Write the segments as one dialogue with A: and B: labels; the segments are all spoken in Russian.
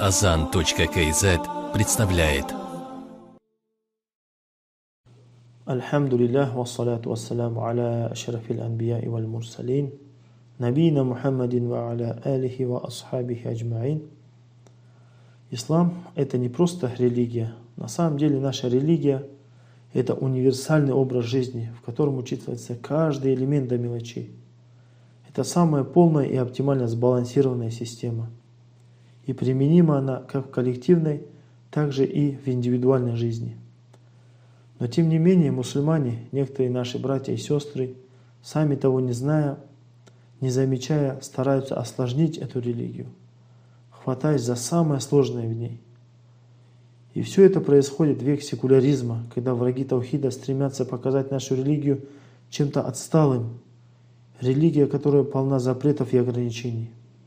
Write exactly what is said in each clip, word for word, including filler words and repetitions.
A: азан точка кей зет представляет.
B: Альхамдулиллах, вассаляту вассаляму аля ашрафил анбияи валь мурсалин, набийна Мухаммадин ва аля алихи ва асхабихи аджмаин. Ислам – это не просто религия. На самом деле наша религия – это универсальный образ жизни, в котором учитывается каждый элемент до мелочей. Это самая полная и оптимально сбалансированная система. И применима она как в коллективной, так же и в индивидуальной жизни. Но тем не менее мусульмане, некоторые наши братья и сестры, сами того не зная, не замечая, стараются осложнить эту религию, хватаясь за самое сложное в ней. И все это происходит в век секуляризма, когда враги таухида стремятся показать нашу религию чем-то отсталым, религия, которая полна запретов и ограничений.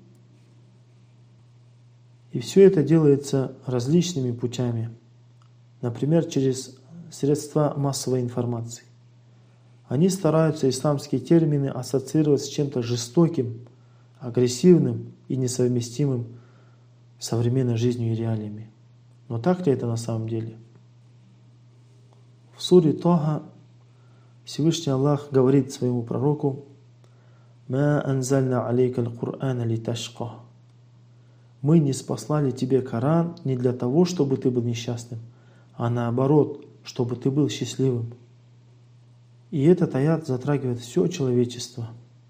B: И все это делается различными путями, например, через средства массовой информации. Они стараются исламские термины ассоциировать с чем-то жестоким, агрессивным и несовместимым с современной жизнью и реалиями. Но так ли это на самом деле? В суре Таха Всевышний Аллах говорит своему пророку: «Ма анзальна алейка аль-Кур'ана литашка». Мы не спаслали тебе Коран не для того, чтобы ты был несчастным, а наоборот, чтобы ты был счастливым. И этот аят затрагивает все человечество.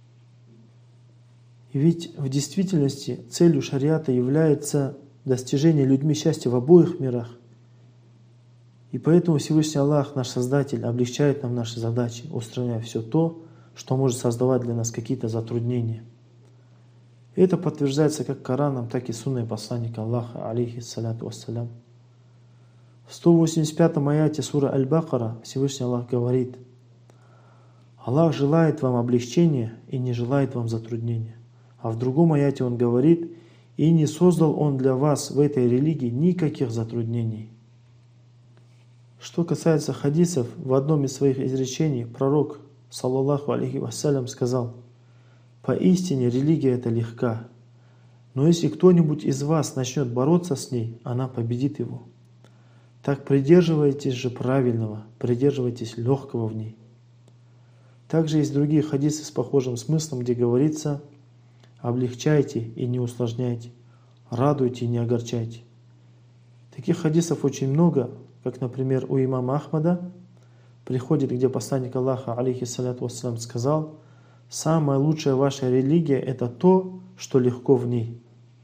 B: И ведь в действительности целью шариата является достижение людьми счастья в обоих мирах. И поэтому Всевышний Аллах, наш Создатель, облегчает нам наши задачи, устраняя все то, что может создавать для нас какие-то затруднения. И это подтверждается как Кораном, так и сунной посланника Аллаха, алейхи саляту вассалям. В сто восемьдесят пятом аяте сура Аль-Бакара Всевышний Аллах говорит: Аллах желает вам облегчения и не желает вам затруднения. А в другом аяте Он говорит: и не создал Он для вас в этой религии никаких затруднений. Что касается хадисов, в одном из своих изречений пророк, саллаллаху алейхи вассалям, сказал: поистине религия это легка, но если кто-нибудь из вас начнет бороться с ней, она победит его. Так придерживайтесь же правильного, придерживайтесь легкого в ней. Также есть другие хадисы с похожим смыслом, где говорится: облегчайте и не усложняйте, радуйте и не огорчайте. Таких хадисов очень много, как, например, у имама Ахмада приходит, где посланник Аллаха, алейхи саляту вассалям, сказал: самая лучшая ваша религия – это то, что легко в ней.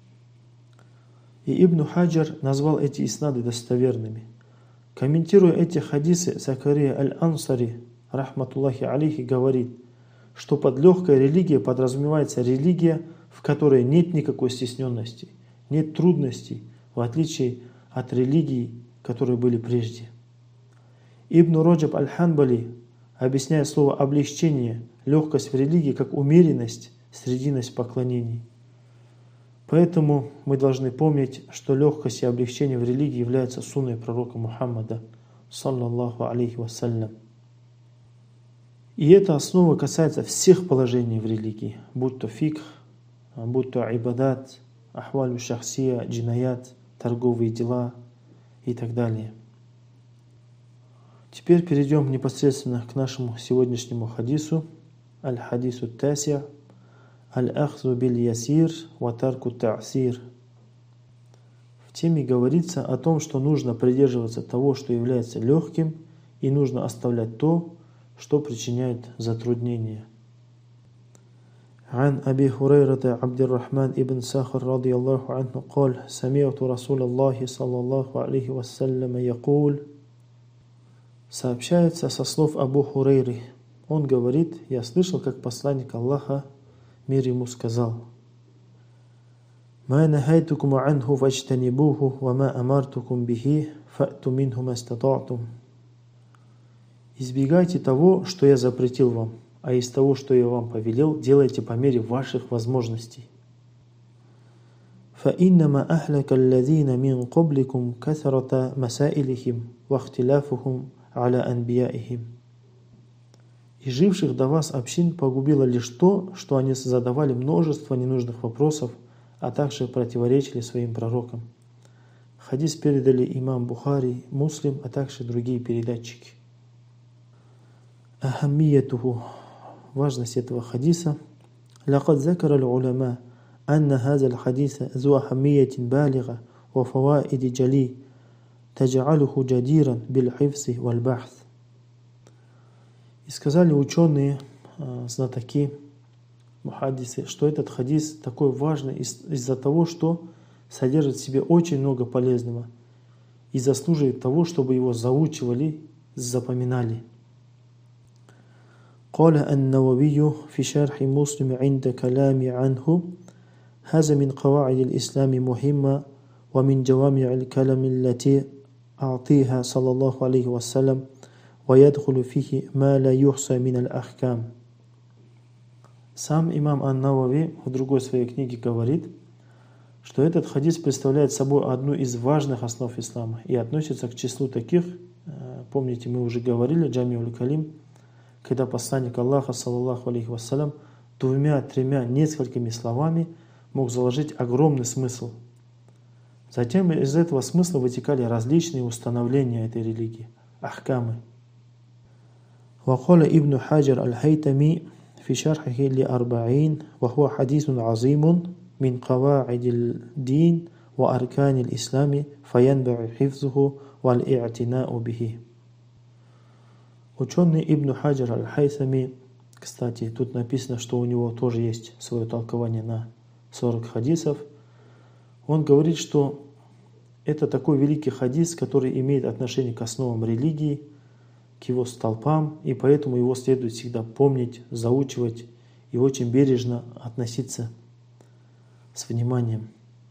B: И Ибн Хаджар назвал эти иснады достоверными. Комментируя эти хадисы, Закария аль-Ансари, рахматуллахи алейхи, говорит, что под легкой религией подразумевается религия, в которой нет никакой стесненности, нет трудностей, в отличие от религий, которые были прежде. Ибн Раджаб аль-Ханбали, объясняя слово облегчение, легкость в религии как умеренность, срединность поклонений. Поэтому мы должны помнить, что легкость и облегчение в религии являются сунной пророка Мухаммада, саллаллаху алейхи вассалям. И эта основа касается всех положений в религии, будь то фикх, будь то ибадат, ахвалю шахсия, джинаят, торговые дела и так далее. Теперь перейдем непосредственно к нашему сегодняшнему хадису. Аль-хадису тасия, аль-ахзу биль-ясир ва тарку та'сир. В теме говорится о том, что нужно придерживаться того, что является легким, и нужно оставлять то, что причиняет затруднения. عن أبي هريرة عبد الرحمن ابن ساخر رضي الله عنه قال سمعت رسول الله صلى الله عليه وسلم يقول. Сообщается со слов Абу Хурейры. Он говорит: я слышал, как посланник Аллаха, мир ему, сказал: «Ма нахайтукум анху фаджтанибуху, ва ма амартукум бихи, фа'ту минху ма стата'тум». Избегайте того, что я запретил вам, а из того, что я вам повелел, делайте по мере ваших возможностей. فَإِنَّمَا أَهْلَكَ الَّذِينَ مِنْ قَبْلِكُمْ كَثْرَةَ مَسَائِلِهِمْ وَاخْتِلَافُهُمْ عَلَى أَنْبِيَائِهِمْ. И живших до вас общин погубило лишь то, что они задавали множество ненужных вопросов, а также противоречили своим пророкам. Хадис передали имам Бухари, Муслим, а также другие передатчики. Ахаммиятуху. Важность этого хадиса. لقد ذكر العلماء أن هذا الحديث ذو أهمية بالغة وفوائد جلية تجعله جديرا بالحفظ والبحث. И сказали ученые, знатоки, мухаддисы, что этот хадис такой важный из- из-за того, что содержит в себе очень много полезного и заслуживает того, чтобы его заучивали, запоминали. قال النووي في شرح مسلم عند كلام عنه هذا من قواعد الإسلام مهمة ومن جوامع الكلام التي أعطيها صلى الله عليه وسلم ويدخل فيه ما لا يحصى من الأحكام. Сам имам ан-Навави в другой своей книге говорит, что этот хадис представляет собой одну из важных основ ислама и относится к числу таких, помните, мы уже говорили, Джамиуль Калим, когда посланник Аллаха, саллаллаху алейхи вассалям, двумя, тремя, несколькими словами мог заложить огромный смысл. Затем из этого смысла вытекали различные установления этой религии, ахкамы. وقال ابن حجر الهيتمي في شرحه لأربعين وهو حديث عظيم من قواعد الدين وأركان الإسلام فينبغي حفظه والاعتناء به. Ученый Ибн Хаджар аль-Хайсами, кстати, тут написано, что у него тоже есть свое толкование на сорок хадисов, он говорит, что это такой великий хадис, который имеет отношение к основам религии, к его столпам, и поэтому его следует всегда помнить, заучивать и очень бережно относиться с вниманием.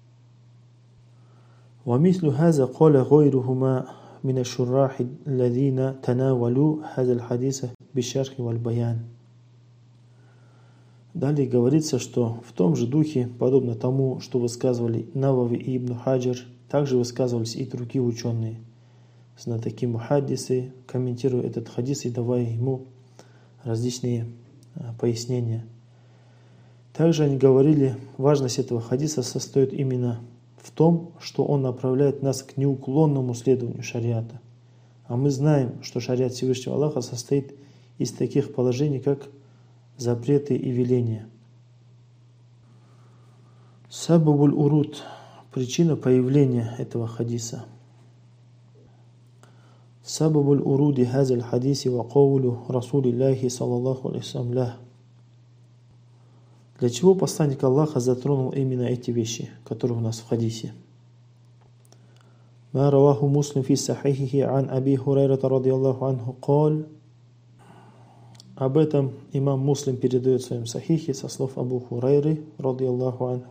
B: ومثل هذا قال غيرهما من الشراح الذين تناولوا هذا الحديث بالشرح والبيان. Далее говорится, что в том же духе, подобно тому, что высказывали Навави и Ибн Хаджар, также высказывались и другие ученые, знатоки мухаддисы, комментируя этот хадис и давая ему различные пояснения. Также они говорили, важность этого хадиса состоит именно в том, что он направляет нас к неуклонному следованию шариата. А мы знаем, что шариат Всевышнего Аллаха состоит из таких положений, как запреты и веления. Сабабуль уруд – причина появления этого хадиса. Сабабуль уруди хазаль хадиси ва каулю Расулиллахи саллаллаху алейхи вассалям лях. Для чего посланник Аллаха затронул именно эти вещи, которые у нас в хадисе? ما رواه مسلم في صحيحه عن أبي هريرة رضي الله عنه قال. Об этом имам Муслим передает в своем сахихе со слов Абу Хурайры رضي الله عنه.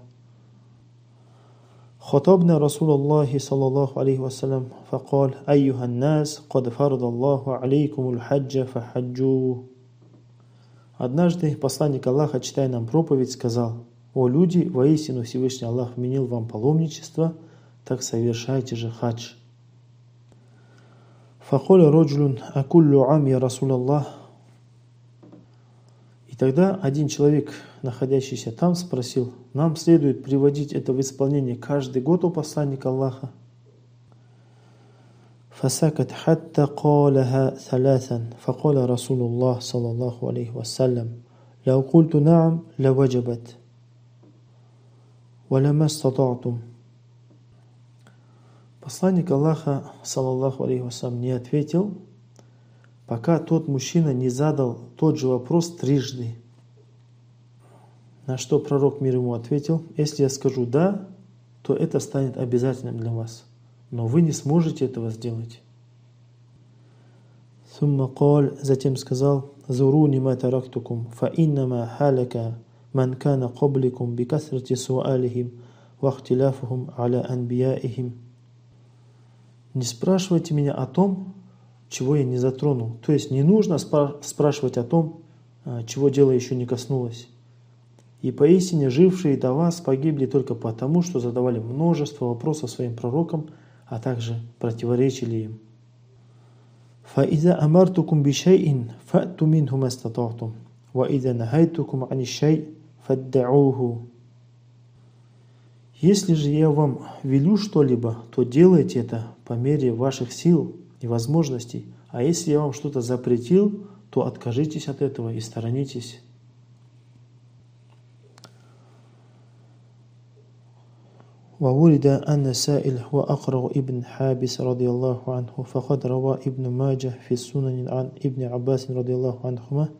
B: خطبنا رسول الله صلى الله عليه وسلم فقال أيها الناس قد فرض الله عليكم الحج فحجوا. Однажды посланник Аллаха, читая нам проповедь, сказал: «О люди, воистину Всевышний Аллах вменил вам паломничество, так совершайте же хадж». فقال رجل أكل عام يا رسول الله. И тогда один человек, находящийся там, спросил: «Нам следует приводить это в исполнение каждый год, о посланник Аллаха?» فسكت حتى قالها ثلاثا فقال رسول الله صلى الله عليه وسلم لو قلت نعم لوجبت ولما استطعتم. Посланник Аллаха, саллаллаху алейхи вассалям, не ответил, пока тот мужчина не задал тот же вопрос трижды. На что пророк мир ему ответил: «Если я скажу «да», то это станет обязательным для вас, но вы не сможете этого сделать». ثم قال, затем сказал: «Зуруни ма тарактукум, фа иннама халяка ман кана qaбликум бикасрати суалихим ва ихтиляфухум аля анбияихим». Не спрашивайте меня о том, чего я не затронул. То есть не нужно спра- спрашивать о том, чего дело еще не коснулось. И поистине жившие до вас погибли только потому, что задавали множество вопросов своим пророкам, а также противоречили им. فَإِذَا أَمَرْتُكُمْ بِشَيْءٍ فَأْتُوا مِنْهُ مَا اسْتَطَعْتُمْ وَإِذَا نَهَيْتُكُمْ عَنِ الشَّيْءِ فَادَّعُوهُ. Если же я вам велю что-либо, то делайте это по мере ваших сил и возможностей. А если я вам что-то запретил, то откажитесь от этого и сторонитесь. وورد أن السائل هو أقرع ابن حابس رضي الله عنه فقد روى ابن ماجه في السنن عن ابن عباس رضي الله عنهما.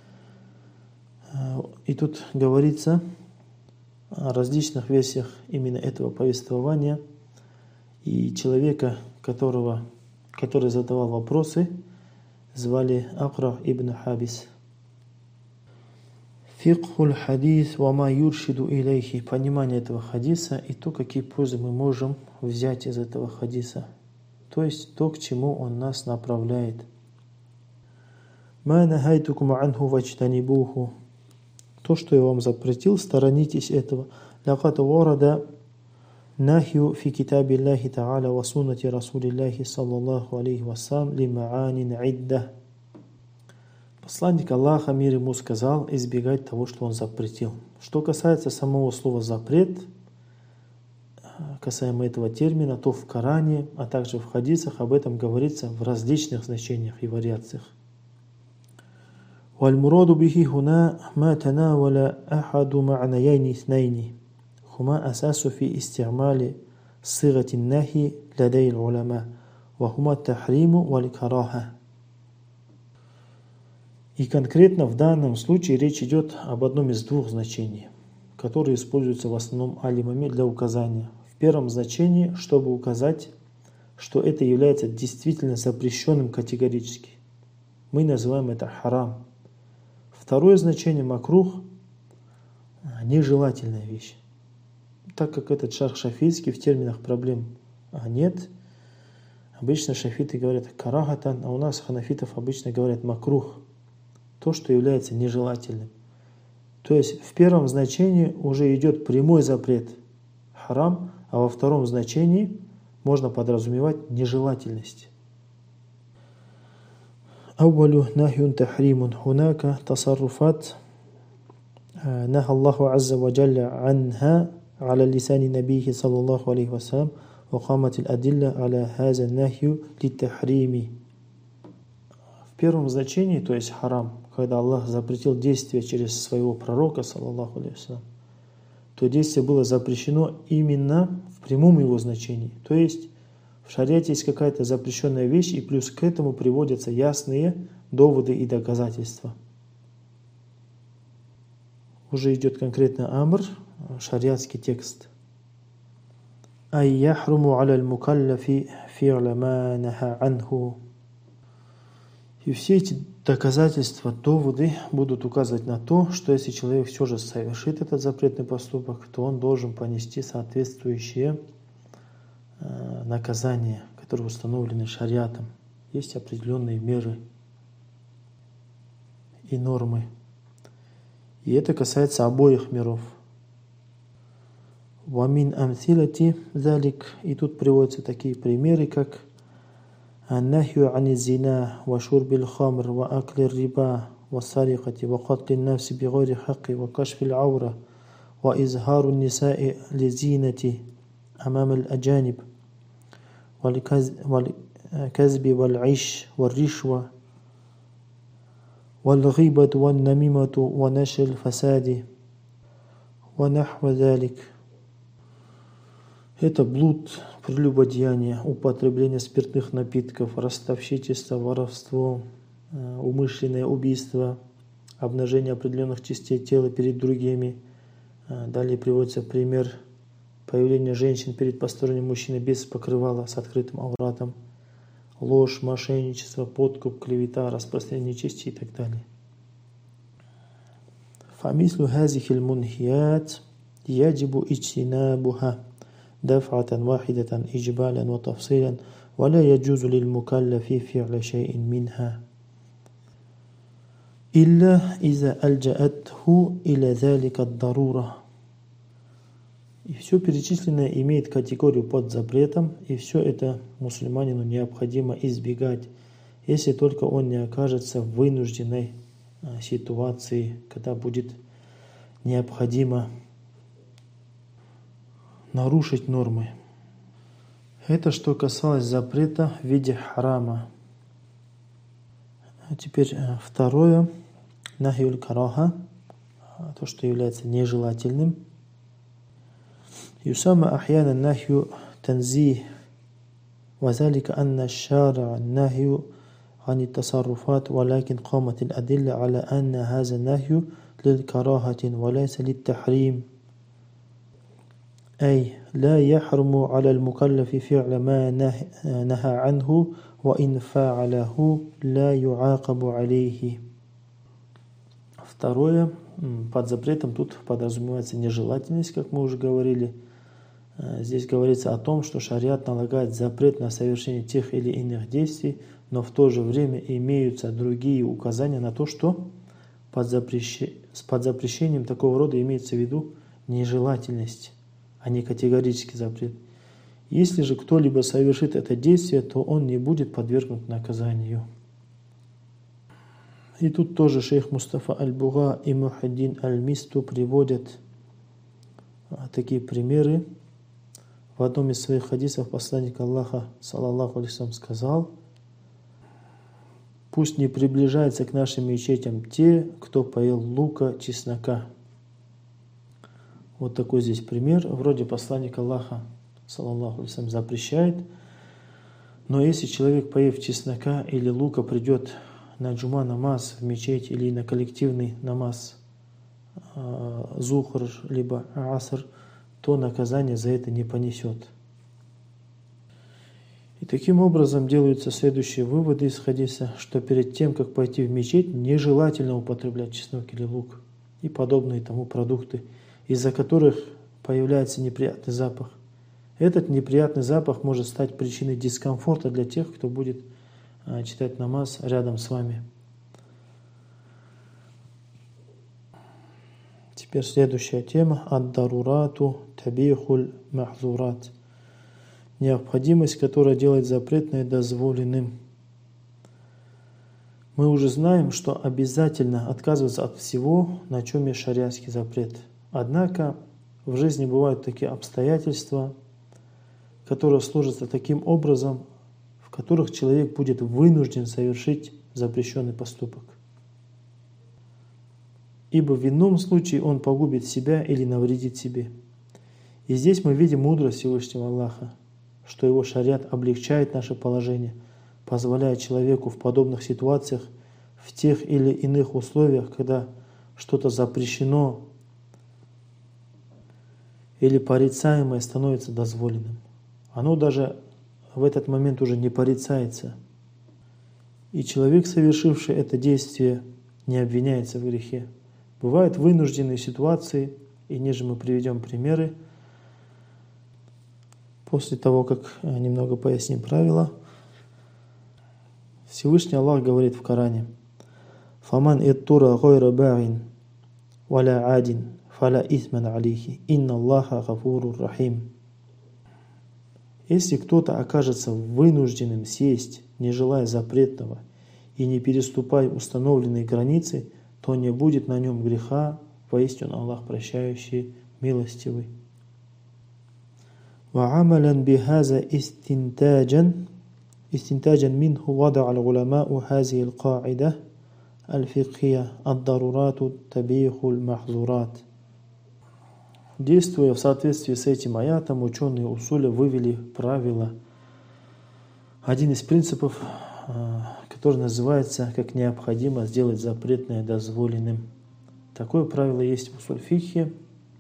B: И тут говорится о различных версиях именно этого повествования. И человека, которого, который задавал вопросы, звали Акра ибн Хабис. Фикхуль хадис ва ма юршиду илейхи. Понимание этого хадиса и то, какие пользы мы можем взять из этого хадиса. То есть то, к чему он нас направляет. Ма нахайтукум анху вачтанибуху. То, что я вам запретил, сторонитесь этого. Лакат варада нахью фи китаби Аллахи та'аля ва суннати Расулиллахи саллаллаху алейхи вассалям ли маанин идда. Посланник Аллаха, мир ему, сказал избегать того, что он запретил. Что касается самого слова «запрет», касаемо этого термина, то в Коране, а также в хадисах об этом говорится в различных значениях и вариациях. وَالْمُرَادُ بِهِ هُنَا مَا تَنَاوَلَ أَحَدُ مَعْنَيَيْنِ اثْنَيْنِ هُمَا أَسَاسُ فِي اسْتِعْمَالِ صِيغَةِ النَّهْيِ لَدَيْ الْعُلَمَاءِ وَهُمَا التَّحْرِيمُ وَالْكَرَاهَةُ. И конкретно в данном случае речь идет об одном из двух значений, которые используются в основном алимами для указания. В первом значении, чтобы указать, что это является действительно запрещенным категорически. Мы называем это харам. Второе значение макрух – нежелательная вещь. Так как этот шарх шафийский, в терминах проблем нет, обычно шафиты говорят карахатан, а у нас ханафитов обычно говорят макрух. То, что является нежелательным. То есть в первом значении уже идет прямой запрет харам, а во втором значении можно подразумевать нежелательность. أول نهي تحريم هناك تصرفات نهى الله عز وجل عنها على لسان نبيه صلى الله عليه وسلم وقامت الأدلة على هذا النهي للتحريم. В первом значении, то есть харам, когда Аллах запретил действие через своего пророка, саллаллаху алейхи вассалям, то действие было запрещено именно в прямом его значении. То есть в шариате есть какая-то запрещенная вещь, и плюс к этому приводятся ясные доводы и доказательства. Уже идет конкретно амр, шариатский текст. «Ай яхруму аля аль-мукаллафи фи'ля ма наха анху». И все эти доказательства, доводы будут указывать на то, что если человек все же совершит этот запретный поступок, то он должен понести соответствующие э, наказания, которые установлены шариатом. Есть определенные меры и нормы. И это касается обоих миров. «Вамин амсилати залик». И тут приводятся такие примеры, как النهي عن الزنا وشرب الخمر وأكل الربا والسرقة وقتل النفس بغير حق وكشف العورة وإظهار النساء لزينة أمام الأجانب والكذب والعش والرشوة والغيبة والنميمة ونشر الفساد ونحو ذلك. Это блуд, прелюбодеяние, употребление спиртных напитков, ростовщичество, воровство, умышленное убийство, обнажение определенных частей тела перед другими. Далее приводится пример появления женщин перед посторонним мужчиной без покрывала, с открытым ауратом, ложь, мошенничество, подкуп, клевета, распространение нечестия и так далее. فمثل هذه المنهيات يجب اجتنابها دفعة واحدة إجبالا وتفصيلا ولا يجوز للمكلف فعل شيء منها إلا إذا ألجأته إلى ذلك الضرورة. И все перечисленное имеет категорию под запретом, и все это мусульманину необходимо избегать, если только он не окажется в вынужденной ситуации, когда будет необходимо нарушить нормы. Это что касалось запрета в виде харама. А теперь второе. Нахиуль караха, то, что является нежелательным. Юсама ахьяна нахью танзих, вазалика анна шара нахью عن التصرفات ولكن قامت الأدلة على أن هذا النهي للكراهة وليس للتحريم أي لا يحرم على المكلف فعل ما نهى عنه وإن فعله لا يعاقب عليه. Второе, под запретом тут подразумевается нежелательность, как мы уже говорили. Здесь говорится о том, что шариат налагает запрет на совершение тех или иных действий, но в то же время имеются другие указания на то, что под, запрещ... под запрещением такого рода имеется в виду нежелательность, а не категорический запрет. Если же кто-либо совершит это действие, то он не будет подвергнут наказанию. И тут тоже шейх Мустафа аль-Буга и Мухаддин аль-Мисту приводят такие примеры. В одном из своих хадисов посланник Аллаха, саллаллаху алейхи ва саллям, сказал: «Пусть не приближаются к нашим мечетям те, кто поел лука, чеснока». Вот такой здесь пример. Вроде посланник Аллаха, саллаллаху алейхи ва саллям, запрещает, но если человек, поев чеснока или лука, придет на джума намаз в мечеть или на коллективный намаз зухр либо аср, то наказание за это не понесет. И таким образом делаются следующие выводы из хадиса, что перед тем, как пойти в мечеть, нежелательно употреблять чеснок или лук и подобные тому продукты, из-за которых появляется неприятный запах. Этот неприятный запах может стать причиной дискомфорта для тех, кто будет читать намаз рядом с вами. Теперь следующая тема. Ад-дарурату табихуль махзурат. Необходимость, которая делает запретное дозволенным. Мы уже знаем, что обязательно отказываться от всего, на чем есть шариатский запрет. Однако в жизни бывают такие обстоятельства, которые сложатся таким образом, в которых человек будет вынужден совершить запрещенный поступок. Ибо в ином случае он погубит себя или навредит себе. И здесь мы видим мудрость Всевышнего Аллаха, что его шариат облегчает наше положение, позволяя человеку в подобных ситуациях, в тех или иных условиях, когда что-то запрещено или порицаемое становится дозволенным. Оно даже в этот момент уже не порицается. И человек, совершивший это действие, не обвиняется в грехе. Бывают вынужденные ситуации, и ниже мы приведем примеры, после того, как немного поясним правила. Всевышний Аллах говорит в Коране: «Фаман иттура гойра багин валя адин фаля исман алейхи, инна Аллаха гафурур рахим». Если кто-то окажется вынужденным съесть, не желая запретного, и не переступая установленные границы, то не будет на нем греха, воистину Аллах прощающий, милостивый. وعملا بهذا استنتاجا استنتاجا منه وضع العلماء هذه القاعدة الفقهية الضرورات تبيح المحظورات. Действуя в соответствии с этим аятом, ученые усуля вывели правило, один из принципов, который называется как необходимо сделать запретное дозволенным. Такое правило есть в усуль фикхе.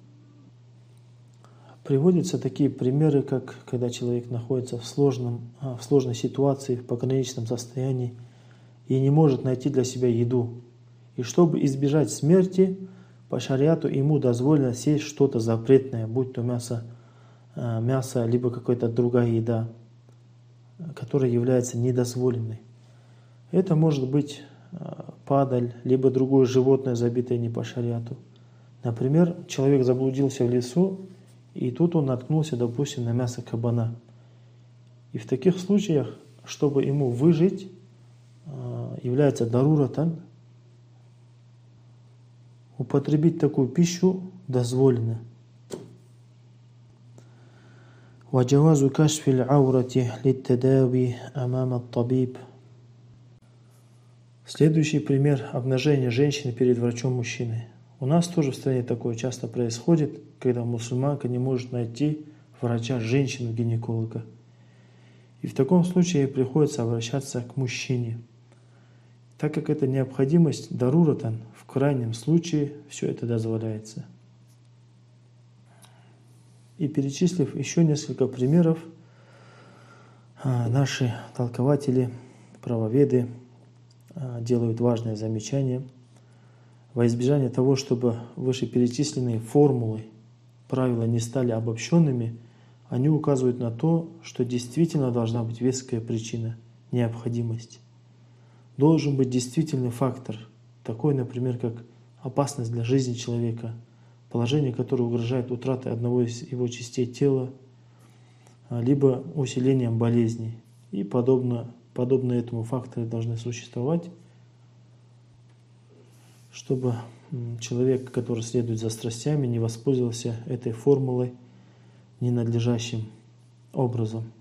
B: Приводятся такие примеры, как когда человек находится в, сложном, в сложной ситуации, в пограничном состоянии и не может найти для себя еду. И чтобы избежать смерти, по шариату ему дозволено съесть что-то запретное, будь то мясо, мясо либо какая-то другая еда, которая является недозволенной. Это может быть падаль, либо другое животное, забитое не по шариату. Например, человек заблудился в лесу, и тут он наткнулся, допустим, на мясо кабана. И в таких случаях, чтобы ему выжить, является даруратан, употребить такую пищу дозволено. وجواز كشف العورة للتداوي أمام الطبيب. Следующий пример обнажения женщины перед врачом мужчины. У нас тоже в стране такое часто происходит, когда мусульманка не может найти врача женщину-гинеколога. И в таком случае ей приходится обращаться к мужчине. Так как это необходимость, даруратан, в крайнем случае все это дозволяется. И перечислив еще несколько примеров, наши толкователи, правоведы делают важное замечание. Во избежание того, чтобы вышеперечисленные формулы, правила не стали обобщенными, они указывают на то, что действительно должна быть веская причина, необходимость. Должен быть действительный фактор, такой, например, как опасность для жизни человека, положение, которое угрожает утратой одного из его частей тела, либо усилением болезней. И подобно, подобно этому факторы должны существовать, чтобы человек, который следует за страстями, не воспользовался этой формулой ненадлежащим образом.